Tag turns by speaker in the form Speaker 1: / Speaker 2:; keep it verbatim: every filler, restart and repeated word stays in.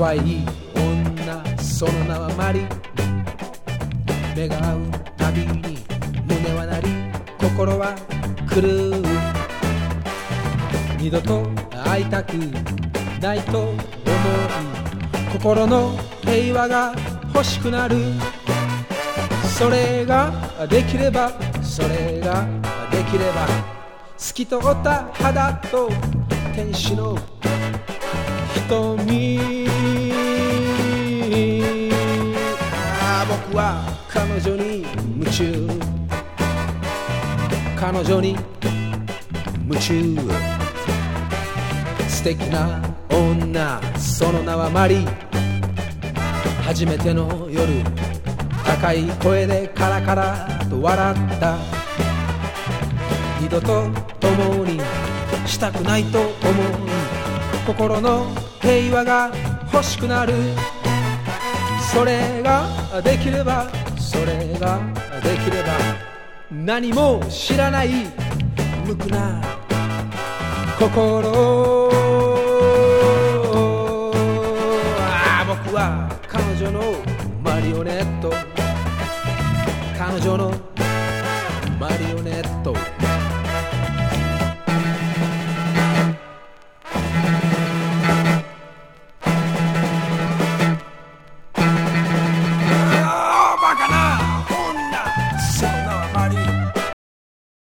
Speaker 1: 可愛い女、その名はマリ。目が合うたびに胸は鳴り、心は狂う。二度と会いたくないと思う。心の平和が欲しくなる。それができれば、それができれば、透き通った肌と天使の瞳。ああ、僕は彼女に夢中、彼女に夢中。素敵な女、その名はマリ。初めての夜、高い声でカラカラと笑った。二度と共にしたくないと思う。心の平和が欲しくなる。それができれば、それができれば、何も知らない無垢な心。ああ、僕は彼女のマリオネット、彼女の